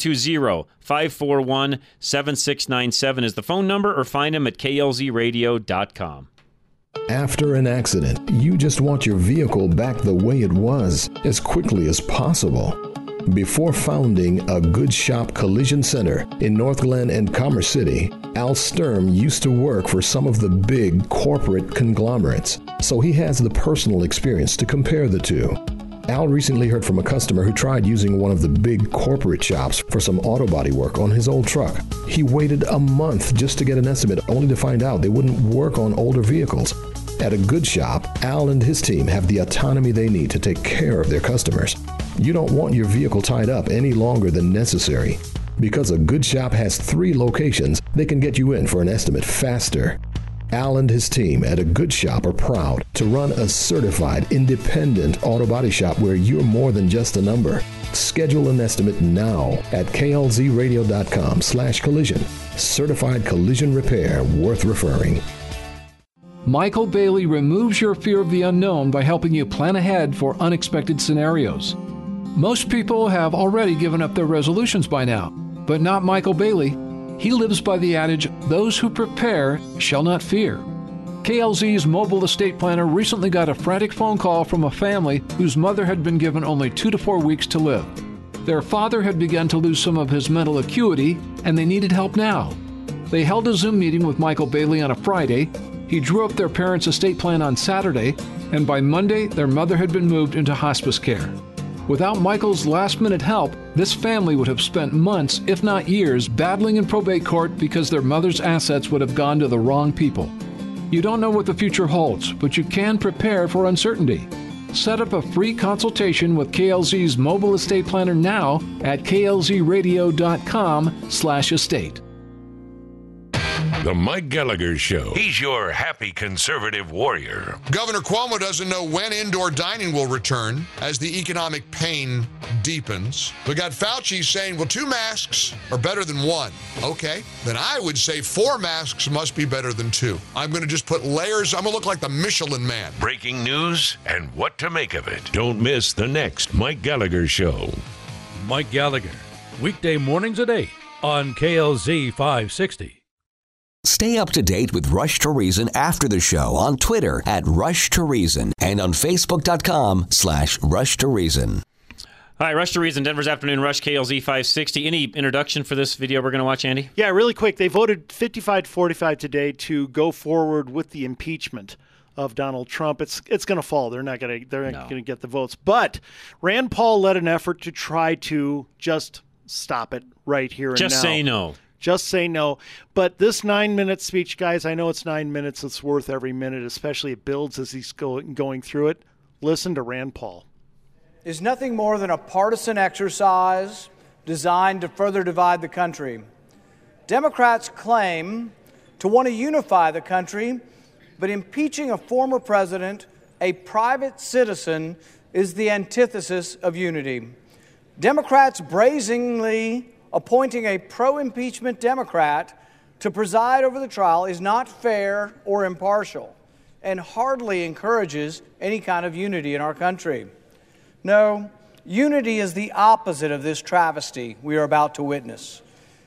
[SPEAKER 3] 720-541-7697 is the phone number, or find them at klzradio.com.
[SPEAKER 11] After an accident, you just want your vehicle back the way it was as quickly as possible. Before founding a Good Shop Collision Center in North Glen and Commerce City, Al Sturm used to work for some of the big corporate conglomerates, so he has the personal experience to compare the two. Al recently heard from a customer who tried using one of the big corporate shops for some auto body work on his old truck. He waited a month just to get an estimate, only to find out they wouldn't work on older vehicles. At a good shop, Al and his team have the autonomy they need to take care of their customers. You don't want your vehicle tied up any longer than necessary. Because a good shop has 3 locations, they can get you in for an estimate faster. Al and his team at A Good Shop are proud to run a certified, independent auto body shop where you're more than just a number. Schedule an estimate now at klzradio.com/collision. Certified collision repair worth referring.
[SPEAKER 12] Michael Bailey removes your fear of the unknown by helping you plan ahead for unexpected scenarios. Most people have already given up their resolutions by now, but not Michael Bailey. He lives by the adage, those who prepare shall not fear. KLZ's mobile estate planner recently got a frantic phone call from a family whose mother had been given only 2 to 4 weeks to live. Their father had begun to lose some of his mental acuity, and they needed help now. They held a Zoom meeting with Michael Bailey on a Friday. He drew up their parents' estate plan on Saturday, and by Monday, their mother had been moved into hospice care. Without Michael's last-minute help, this family would have spent months, if not years, battling in probate court because their mother's assets would have gone to the wrong people. You don't know what the future holds, but you can prepare for uncertainty. Set up a free consultation with KLZ's mobile estate planner now at klzradio.com/estate.
[SPEAKER 13] The Mike Gallagher Show. He's your happy conservative warrior.
[SPEAKER 14] Governor Cuomo doesn't know when indoor dining will return as the economic pain deepens. We got Fauci saying, well, 2 masks are better than 1. Okay, then I would say 4 masks must be better than 2. I'm going to just put layers. I'm going to look like the Michelin Man.
[SPEAKER 13] Breaking news and what to make of it. Don't miss the next Mike Gallagher Show.
[SPEAKER 15] Mike Gallagher, weekday mornings at 8 on KLZ 560.
[SPEAKER 16] Stay up to date with Rush to Reason after the show on Twitter at Rush to Reason and on Facebook.com/Rush to Reason.
[SPEAKER 3] Hi, Rush to Reason, Denver's Afternoon Rush, KLZ 560. Any introduction for this video we're going to watch, Andy?
[SPEAKER 1] Yeah, really quick. They voted 55-45 today to go forward with the impeachment of Donald Trump. It's going to fall. They're not going to get the votes. But Rand Paul led an effort to try to just stop it right here and now.
[SPEAKER 3] Just say no.
[SPEAKER 1] Just say no. But this 9-minute speech, guys, I know it's 9 minutes. It's worth every minute, especially it builds as he's going through it. Listen to Rand Paul.
[SPEAKER 17] Is nothing more than a partisan exercise designed to further divide the country. Democrats claim to want to unify the country, but impeaching a former president, a private citizen, is the antithesis of unity. Democrats brazenly appointing a pro-impeachment Democrat to preside over the trial is not fair or impartial and hardly encourages any kind of unity in our country. No, unity is the opposite of this travesty we are about to witness.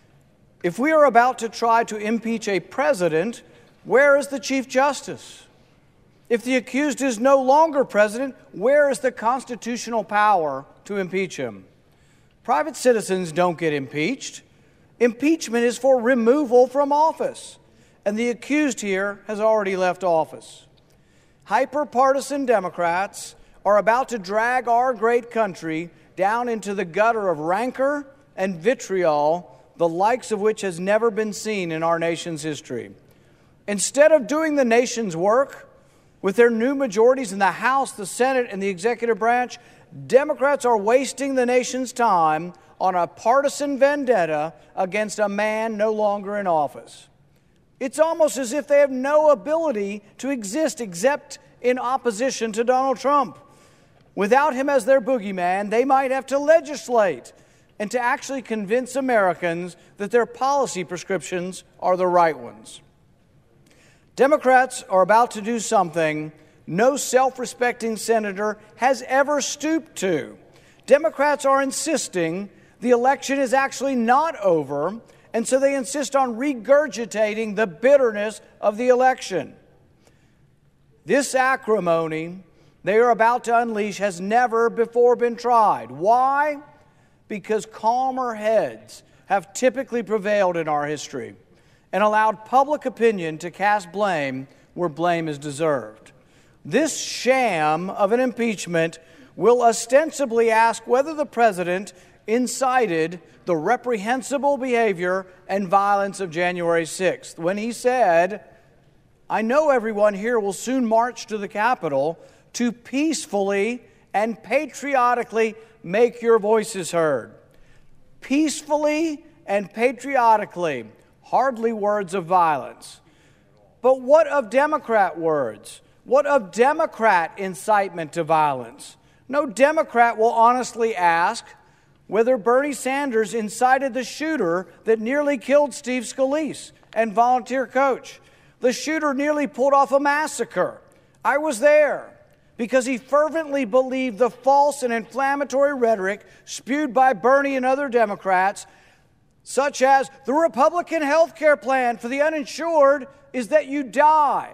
[SPEAKER 17] If we are about to try to impeach a president, where is the Chief Justice? If the accused is no longer president, where is the constitutional power to impeach him? Private citizens don't get impeached. Impeachment is for removal from office, and the accused here has already left office. Hyper-partisan Democrats are about to drag our great country down into the gutter of rancor and vitriol, the likes of which has never been seen in our nation's history. Instead of doing the nation's work with their new majorities in the House, the Senate, and the executive branch, Democrats are wasting the nation's time on a partisan vendetta against a man no longer in office. It's almost as if they have no ability to exist except in opposition to Donald Trump. Without him as their boogeyman, they might have to legislate and to actually convince Americans that their policy prescriptions are the right ones. Democrats are about to do something no self-respecting senator has ever stooped to. Democrats are insisting the election is actually not over, and so they insist on regurgitating the bitterness of the election. This acrimony they are about to unleash has never before been tried. Why? Because calmer heads have typically prevailed in our history and allowed public opinion to cast blame where blame is deserved. This sham of an impeachment will ostensibly ask whether the president incited the reprehensible behavior and violence of January 6th, when he said, "I know everyone here will soon march to the Capitol to peacefully and patriotically make your voices heard." Peacefully and patriotically, hardly words of violence. But what of Democrat words? What of Democrat incitement to violence? No Democrat will honestly ask whether Bernie Sanders incited the shooter that nearly killed Steve Scalise and volunteer coach. The shooter nearly pulled off a massacre. I was there because he fervently believed the false and inflammatory rhetoric spewed by Bernie and other Democrats, such as the Republican health care plan for the uninsured is that you die.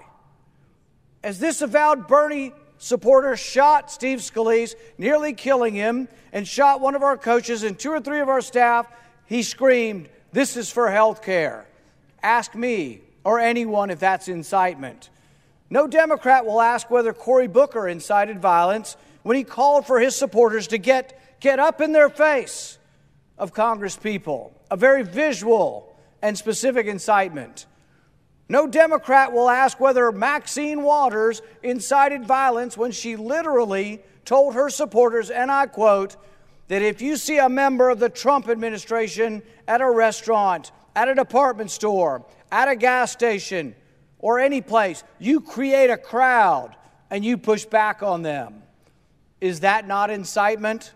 [SPEAKER 17] As this avowed Bernie supporter shot Steve Scalise, nearly killing him, and shot one of our coaches and 2 or 3 of our staff, he screamed, "This is for health care." Ask me or anyone if that's incitement. No Democrat will ask whether Cory Booker incited violence when he called for his supporters to get up in their face of Congress people, a very visual and specific incitement. No Democrat will ask whether Maxine Waters incited violence when she literally told her supporters, and I quote, that if you see a member of the Trump administration at a restaurant, at a department store, at a gas station, or any place, you create a crowd and you push back on them. Is that not incitement?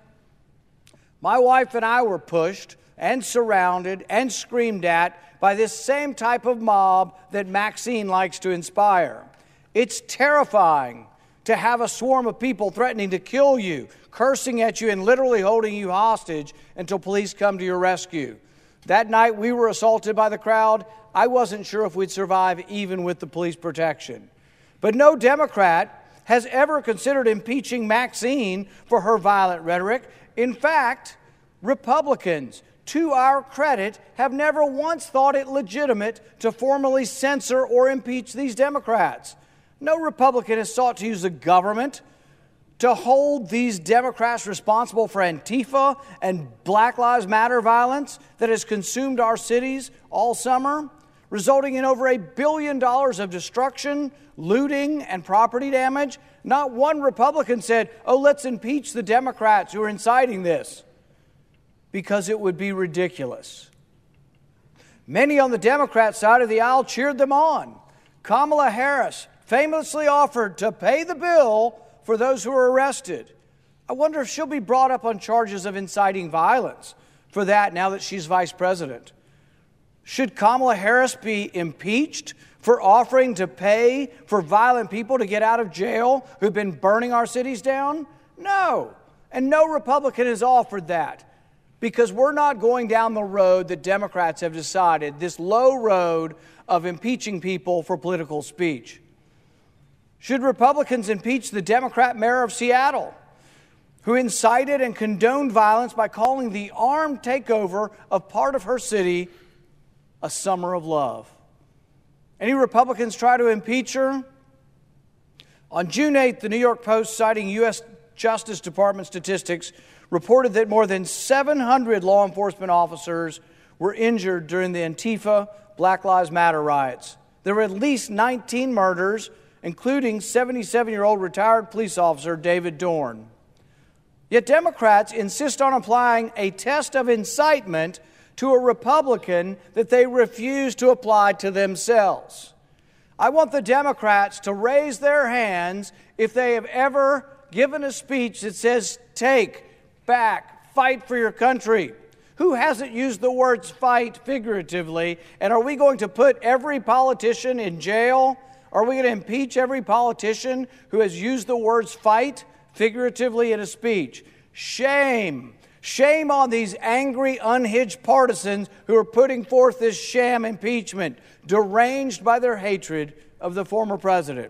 [SPEAKER 17] My wife and I were pushed and surrounded and screamed at by this same type of mob that Maxine likes to inspire. It's terrifying to have a swarm of people threatening to kill you, cursing at you, and literally holding you hostage until police come to your rescue. That night we were assaulted by the crowd. I wasn't sure if we'd survive even with the police protection. But no Democrat has ever considered impeaching Maxine for her violent rhetoric. In fact, Republicans, to our credit, have never once thought it legitimate to formally censor or impeach these Democrats. No Republican has sought to use the government to hold these Democrats responsible for Antifa and Black Lives Matter violence that has consumed our cities all summer, resulting in over $1 billion of destruction, looting, and property damage. Not one Republican said, "Oh, let's impeach the Democrats who are inciting this," because it would be ridiculous. Many on the Democrat side of the aisle cheered them on. Kamala Harris famously offered to pay the bill for those who were arrested. I wonder if she'll be brought up on charges of inciting violence for that now that she's vice president. Should Kamala Harris be impeached for offering to pay for violent people to get out of jail who've been burning our cities down? No. And no Republican has offered that, because we're not going down the road that Democrats have decided, this low road of impeaching people for political speech. Should Republicans impeach the Democrat mayor of Seattle, who incited and condoned violence by calling the armed takeover of part of her city a summer of love? Any Republicans try to impeach her? On June 8th, the New York Post, citing U.S. Justice Department statistics, reported that more than 700 law enforcement officers were injured during the Antifa Black Lives Matter riots. There were at least 19 murders, including 77-year-old retired police officer David Dorn. Yet Democrats insist on applying a test of incitement to a Republican that they refuse to apply to themselves. I want the Democrats to raise their hands if they have ever given a speech that says, "Take back, fight for your country." Who hasn't used the words fight figuratively? And are we going to put every politician in jail? Are we going to impeach every politician who has used the words fight figuratively in a speech? Shame. Shame on these angry, unhinged partisans who are putting forth this sham impeachment, deranged by their hatred of the former president.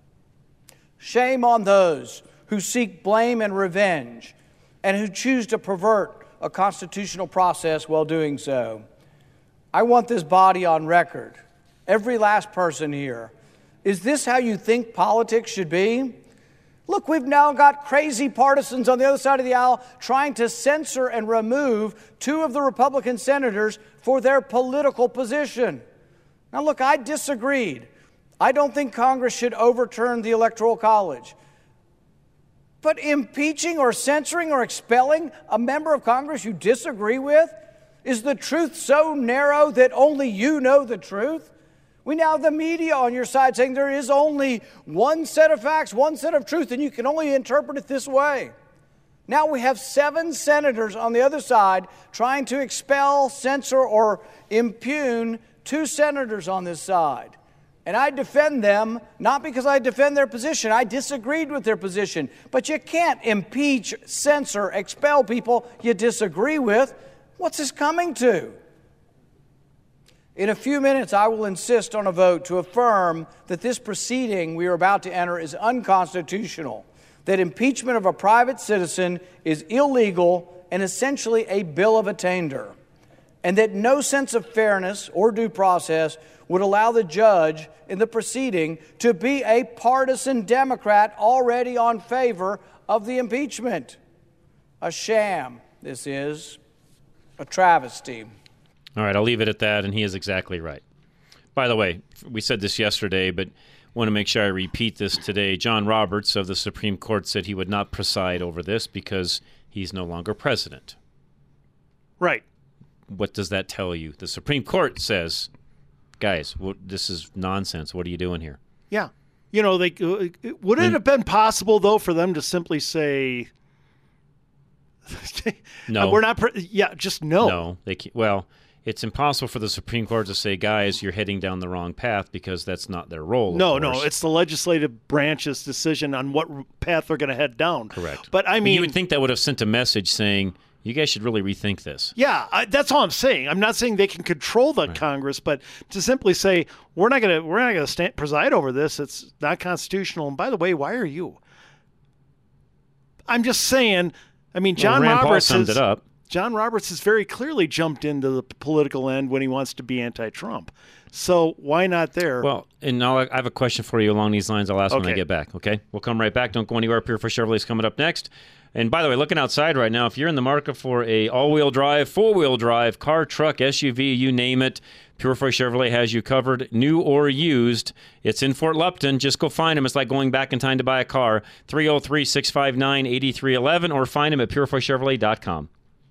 [SPEAKER 17] Shame on those who seek blame and revenge and who choose to pervert a constitutional process while doing so. I want this body on record, every last person here. Is this how you think politics should be? Look, we've now got crazy partisans on the other side of the aisle trying to censor and remove 2 of the Republican senators for their political position. Now, look, I disagreed. I don't think Congress should overturn the Electoral College. But impeaching or censoring or expelling a member of Congress you disagree with? Is the truth so narrow that only you know the truth? We now have the media on your side saying there is only one set of facts, one set of truth, and you can only interpret it this way. Now we have 7 senators on the other side trying to expel, censor, or impugn 2 senators on this side. And I defend them, not because I defend their position. I disagreed with their position. But you can't impeach, censor, expel people you disagree with. What's this coming to? In a few minutes, I will insist on a vote to affirm that this proceeding we are about to enter is unconstitutional, that impeachment of a private citizen is illegal and essentially a bill of attainder, and that no sense of fairness or due process would allow the judge in the proceeding to be a partisan Democrat already on favor of the impeachment. A sham, this is. A travesty.
[SPEAKER 3] All right, I'll leave it at that, and he is exactly right. By the way, we said this yesterday, but want to make sure I repeat this today. John Roberts of the Supreme Court said he would not preside over this because he's no longer president.
[SPEAKER 1] Right.
[SPEAKER 3] What does that tell you? The Supreme Court says, guys, this is nonsense. What are you doing here?
[SPEAKER 1] Yeah. You know, would it have been possible, though, for them to simply say,
[SPEAKER 3] no,
[SPEAKER 1] we're not, just no.
[SPEAKER 3] No, they can't. Well, it's impossible for the Supreme Court to say, guys, you're heading down the wrong path, because that's not their role.
[SPEAKER 1] No, it's the legislative branch's decision on what path they're going to head down.
[SPEAKER 3] Correct.
[SPEAKER 1] But I mean,
[SPEAKER 3] you would think that would have sent a message saying, you guys should really rethink this.
[SPEAKER 1] Yeah, that's all I'm saying. I'm not saying they can control the Congress, but to simply say we're not going to preside over this, it's not constitutional. And by the way, why are you? I'm just saying. I mean, John Roberts
[SPEAKER 3] summed it up.
[SPEAKER 1] John Roberts has very clearly jumped into the political end when he wants to be anti-Trump. So why not there?
[SPEAKER 3] Well, and now I have a question for you along these lines. I'll ask when I get back, okay? We'll come right back. Don't go anywhere. Pure Fresh Chevrolet is coming up next. And by the way, looking outside right now, if you're in the market for a all-wheel drive, four-wheel drive, car, truck, SUV, you name it, Pure Fresh Chevrolet has you covered, new or used. It's in Fort Lupton. Just go find them. It's like going back in time to buy a car. 303-659-8311 or find them at purefreshchevrolet.com.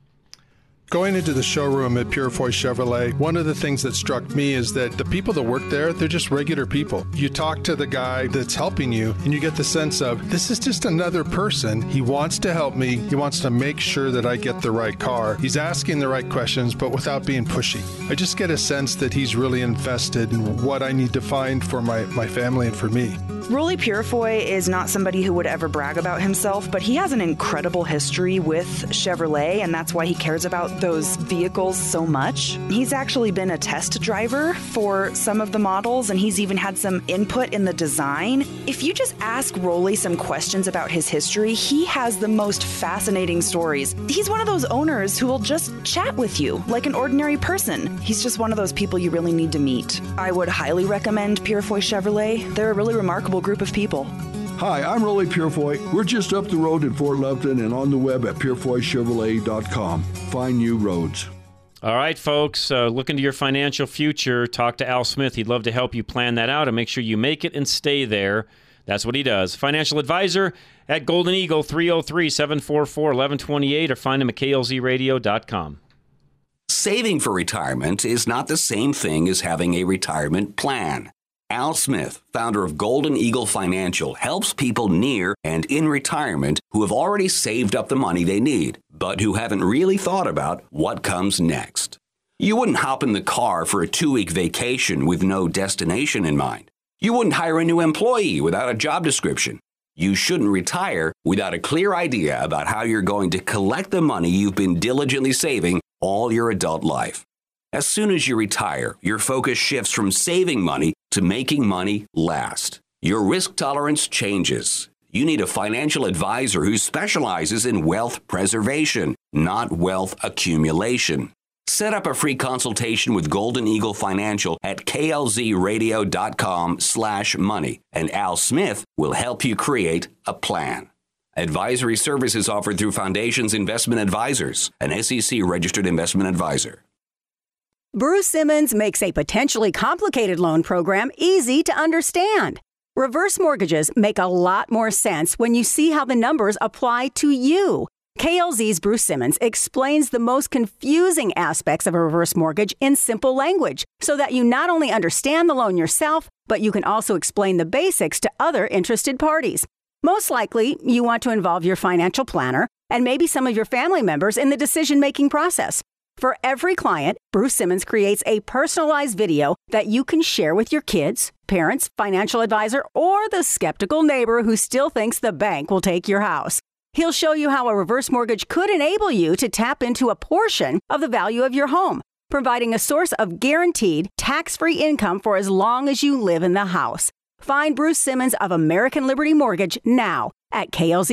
[SPEAKER 18] Going into the showroom at Purefoy Chevrolet, one of the things that struck me is that the people that work there, they're just regular people. You talk to the guy that's helping you, and you get the sense of, this is just another person. He wants to help me. He wants to make sure that I get the right car. He's asking the right questions, but without being pushy. I just get a sense that he's really invested in what I need to find for my family and for me.
[SPEAKER 19] Rolly Purefoy is not somebody who would ever brag about himself, but he has an incredible history with Chevrolet, and that's why he cares about those vehicles so much. He's actually been a test driver for some of the models, and he's even had some input in the design. If you just ask Rolly some questions about his history, he has the most fascinating stories. He's one of those owners who will just chat with you like an ordinary person. He's just one of those people you really need to meet. I would highly recommend Purefoy Chevrolet. They're a really remarkable group of people.
[SPEAKER 20] Hi, I'm Rolly Purefoy. We're just up the road in Fort Lupton and on the web at purefoychevrolet.com. Find new roads.
[SPEAKER 3] All right, folks, look into your financial future. Talk to Al Smith. He'd love to help you plan that out and make sure you make it and stay there. That's what he does. Financial advisor at Golden Eagle, 303-744-1128, or find him at klzradio.com.
[SPEAKER 16] Saving for retirement is not the same thing as having a retirement plan. Al Smith, founder of Golden Eagle Financial, helps people near and in retirement who have already saved up the money they need, but who haven't really thought about what comes next. You wouldn't hop in the car for a 2-week vacation with no destination in mind. You wouldn't hire a new employee without a job description. You shouldn't retire without a clear idea about how you're going to collect the money you've been diligently saving all your adult life. As soon as you retire, your focus shifts from saving money to making money last. Your risk tolerance changes. You need a financial advisor who specializes in wealth preservation, not wealth accumulation. Set up a free consultation with Golden Eagle Financial at klzradio.com/money, and Al Smith will help you create a plan. Advisory services offered through Foundations Investment Advisors, an SEC-registered investment advisor.
[SPEAKER 21] Bruce Simmons makes a potentially complicated loan program easy to understand. Reverse mortgages make a lot more sense when you see how the numbers apply to you. KLZ's Bruce Simmons explains the most confusing aspects of a reverse mortgage in simple language so that you not only understand the loan yourself, but you can also explain the basics to other interested parties. Most likely, you want to involve your financial planner and maybe some of your family members in the decision-making process. For every client, Bruce Simmons creates a personalized video that you can share with your kids, parents, financial advisor, or the skeptical neighbor who still thinks the bank will take your house. He'll show you how a reverse mortgage could enable you to tap into a portion of the value of your home, providing a source of guaranteed, tax-free income for as long as you live in the house. Find Bruce Simmons of American Liberty Mortgage now at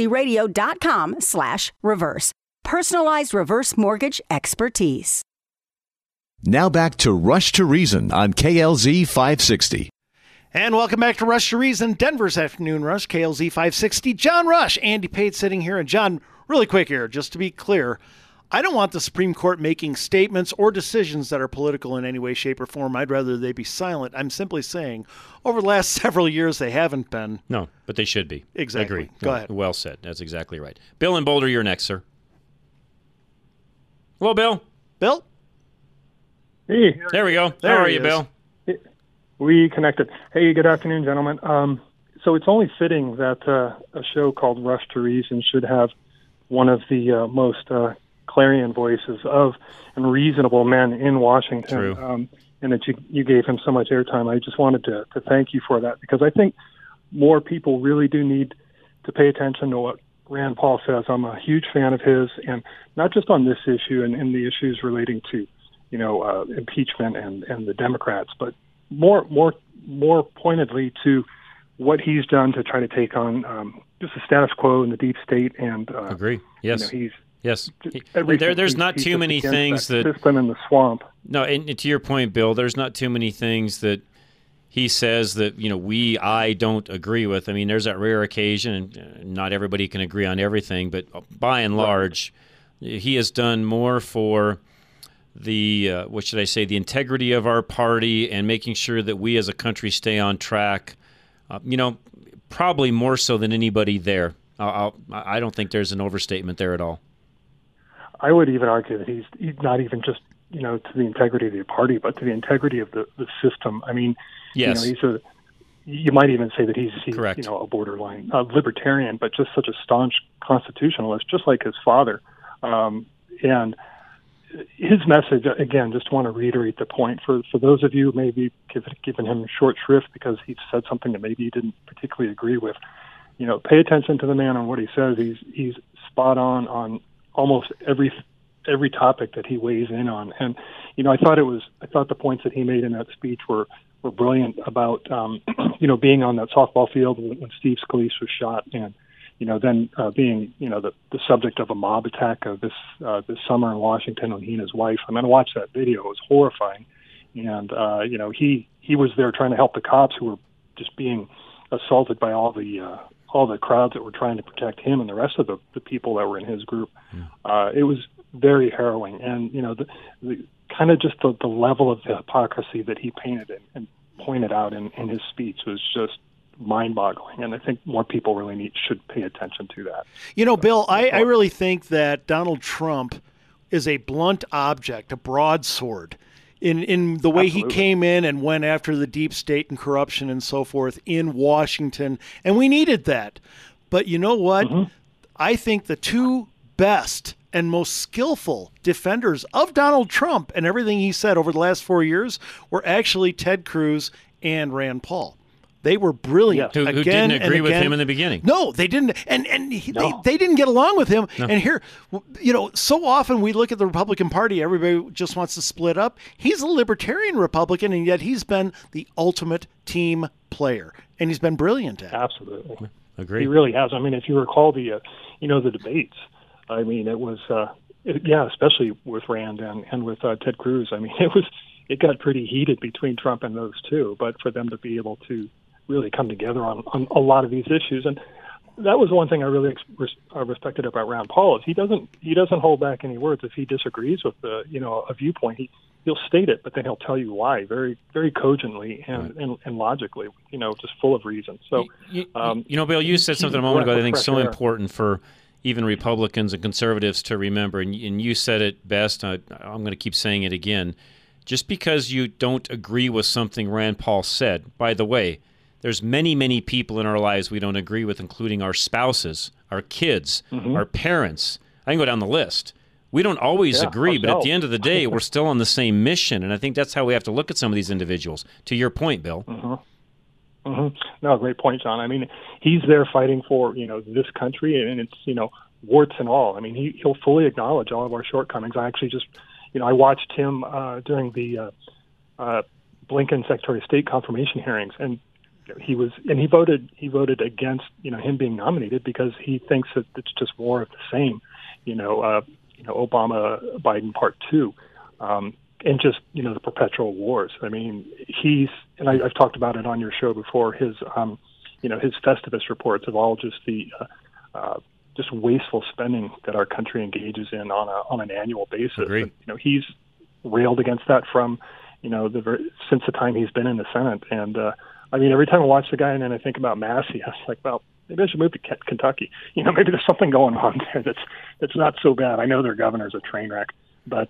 [SPEAKER 21] klzradio.com/reverse. Personalized reverse mortgage expertise.
[SPEAKER 9] Now back to Rush to Reason on KLZ 560.
[SPEAKER 1] And welcome back to Rush to Reason, Denver's Afternoon Rush, KLZ 560. John Rush, Andy Pate sitting here. And John, really quick here, just to be clear, I don't want the Supreme Court making statements or decisions that are political in any way, shape, or form. I'd rather they be silent. I'm simply saying, over the last several years, they haven't been.
[SPEAKER 3] No, but they should be.
[SPEAKER 1] Exactly.
[SPEAKER 3] Agree.
[SPEAKER 1] Go ahead.
[SPEAKER 3] Well said. That's exactly right. Bill in Boulder, you're next, sir. Hello, Bill.
[SPEAKER 1] Bill?
[SPEAKER 22] Hey.
[SPEAKER 3] There we go. How are you, Bill?
[SPEAKER 22] We connected. Hey, good afternoon, gentlemen. So it's only fitting that a show called Rush to Reason should have one of the most clarion voices of and reasonable men in Washington.
[SPEAKER 3] True.
[SPEAKER 22] And that you gave him so much airtime. I just wanted to thank you for that, because I think more people really do need to pay attention to what Rand Paul says. I'm a huge fan of his, and not just on this issue and the issues relating to, impeachment and the Democrats, but more pointedly to what he's done to try to take on just the status quo in the deep state. And
[SPEAKER 3] agree. Yes. Yes.
[SPEAKER 22] There's
[SPEAKER 3] not too many things that
[SPEAKER 22] system in the swamp.
[SPEAKER 3] No, and to your point, Bill, there's not too many things that he says that I don't agree with. I mean, there's that rare occasion, and not everybody can agree on everything, but by and large, he has done more for the the integrity of our party and making sure that we as a country stay on track. Probably more so than anybody there. I don't think there's an overstatement there at all.
[SPEAKER 22] I would even argue that he's not even just to the integrity of the party, but to the integrity of the system. I mean,
[SPEAKER 3] yes.
[SPEAKER 22] You might even say that he's
[SPEAKER 3] correct.
[SPEAKER 22] A borderline libertarian, but just such a staunch constitutionalist, just like his father. And his message, again, just want to reiterate the point for those of you who may be giving him short shrift because he said something that maybe you didn't particularly agree with. Pay attention to the man on what he says. He's spot on almost every topic that he weighs in on. And I thought the points that he made in that speech were brilliant about being on that softball field when Steve Scalise was shot, and then being the subject of a mob attack of this summer in Washington when he and his wife. I mean, I watched that video; it was horrifying, and he was there trying to help the cops who were just being assaulted by all the crowds that were trying to protect him and the rest of the people that were in his group. It was very harrowing, and the kind of just the level of the hypocrisy that he painted and pointed out in his speech was just mind-boggling, and I think more people really should pay attention to that.
[SPEAKER 1] Bill, I really think that Donald Trump is a blunt object, a broadsword, in the way
[SPEAKER 22] Absolutely.
[SPEAKER 1] he came in and went after the deep state and corruption and so forth in Washington, and we needed that. But you know what? Mm-hmm. I think the two best and most skillful defenders of Donald Trump and everything he said over the last 4 years were actually Ted Cruz and Rand Paul. They were brilliant.
[SPEAKER 3] Who didn't agree with him in the beginning.
[SPEAKER 1] No, they didn't. And they didn't get along with him. No. And here, so often we look at the Republican Party, everybody just wants to split up. He's a libertarian Republican, and yet he's been the ultimate team player. And he's been brilliant at it.
[SPEAKER 22] Absolutely.
[SPEAKER 3] Agree.
[SPEAKER 22] He really has. I mean, if you recall the debates, I mean, it was especially with Rand and with Ted Cruz. I mean, it got pretty heated between Trump and those two. But for them to be able to really come together on a lot of these issues, and that was one thing I really respected about Rand Paul, is he doesn't hold back any words. If he disagrees with a viewpoint, he'll state it, but then he'll tell you why very, very cogently and logically, just full of reason. So,
[SPEAKER 3] Bill, you said something a moment ago that I think is so important for even Republicans and conservatives to remember, and you said it best. I'm going to keep saying it again. Just because you don't agree with something Rand Paul said, by the way, there's many, many people in our lives we don't agree with, including our spouses, our kids, our parents. I can go down the list. We don't always agree, but at the end of the day, we're still on the same mission, and I think that's how we have to look at some of these individuals. To your point, Bill.
[SPEAKER 22] No, great point, John. I mean, he's there fighting for, this country, and it's, warts and all. I mean, he'll fully acknowledge all of our shortcomings. I actually just, I watched him during the Blinken Secretary of State confirmation hearings, and he voted against, him being nominated because he thinks that it's just more of the same, Obama, Biden Part 2, and just, the perpetual wars. I mean, I've talked about it on your show before, his Festivus reports of all just the just wasteful spending that our country engages in on an annual basis.
[SPEAKER 3] Agreed.
[SPEAKER 22] And, he's railed against that from, since the time he's been in the Senate. And, I mean, every time I watch the guy and then I think about Massey, I was like, well, maybe I should move to Kentucky. Maybe there's something going on there that's not so bad. I know their governor's a train wreck, but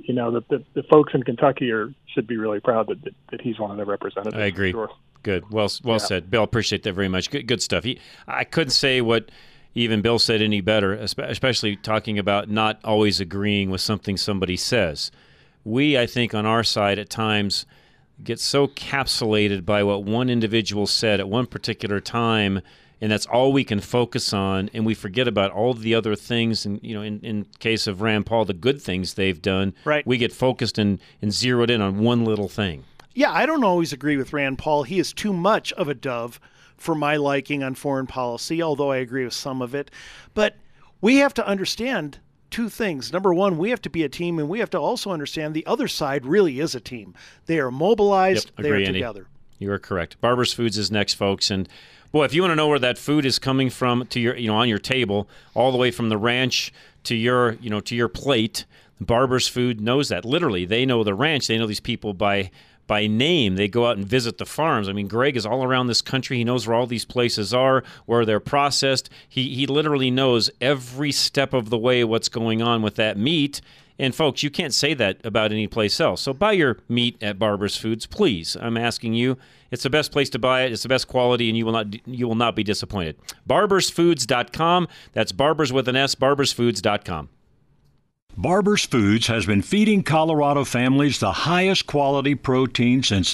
[SPEAKER 22] the folks in Kentucky should be really proud that he's one of their representatives.
[SPEAKER 3] I agree.
[SPEAKER 22] Sure.
[SPEAKER 3] Good. Well said, Bill. Appreciate that very much. Good stuff. I couldn't say what even Bill said any better, especially talking about not always agreeing with something somebody says. We, I think, on our side at times get so capsulated by what one individual said at one particular time, and that's all we can focus on, and we forget about all the other things. And in case of Rand Paul, the good things they've done.
[SPEAKER 1] Right.
[SPEAKER 3] We get focused and zeroed in on one little thing.
[SPEAKER 1] Yeah, I don't always agree with Rand Paul. He is too much of a dove for my liking on foreign policy, although I agree with some of it. But we have to understand two things. Number one, we have to be a team, and we have to also understand the other side really is a team. They are mobilized.
[SPEAKER 3] Yep, agree,
[SPEAKER 1] they are together.
[SPEAKER 3] Andy. You are correct. Barber's Foods is next, folks. And boy, if you want to know where that food is coming from to your, on your table, all the way from the ranch to your, to your plate, Barber's Food knows that. Literally, they know the ranch. They know these people by name. They go out and visit the farms. I mean, Greg is all around this country. He knows where all these places are, where they're processed. He literally knows every step of the way what's going on with that meat. And folks, you can't say that about any place else. So buy your meat at Barber's Foods, please. I'm asking you. It's the best place to buy it. It's the best quality, and you will not be disappointed. BarbersFoods.com. That's Barbers with an S. BarbersFoods.com.
[SPEAKER 2] Barber's Foods has been feeding Colorado families the highest quality protein since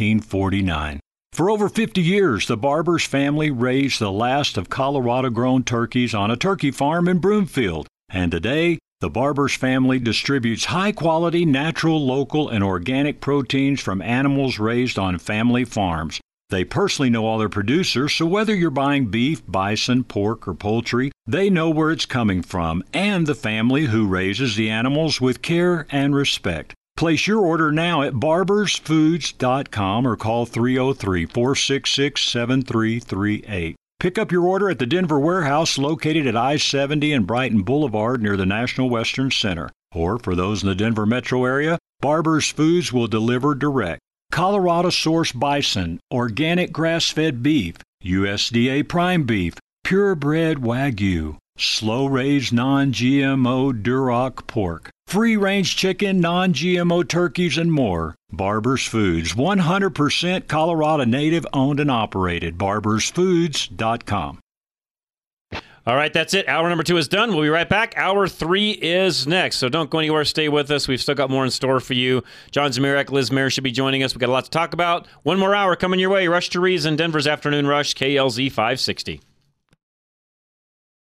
[SPEAKER 2] 1949. For over 50 years, the Barber's family raised the last of Colorado-grown turkeys on a turkey farm in Broomfield. And today, the Barber's family distributes high-quality, natural, local, and organic proteins from animals raised on family farms. They personally know all their producers, so whether you're buying beef, bison, pork, or poultry, they know where it's coming from and the family who raises the animals with care and respect. Place your order now at barbersfoods.com or call 303-466-7338. Pick up your order at the Denver warehouse located at I-70 and Brighton Boulevard near the National Western Center. Or for those in the Denver metro area, Barber's Foods will deliver direct. Colorado-sourced bison, organic grass-fed beef, USDA prime beef, purebred Wagyu, slow-raised non-GMO Duroc pork, free-range chicken, non-GMO turkeys, and more. Barber's Foods, 100% Colorado native owned and operated. barbersfoods.com.
[SPEAKER 3] All right, that's it. Hour number 2 is done. We'll be right back. Hour 3 is next, so don't go anywhere. Stay with us. We've still got more in store for you. John Zmirak, Liz Mayer should be joining us. We've got a lot to talk about. One more hour coming your way. Rush to Reason, Denver's Afternoon Rush, KLZ 560.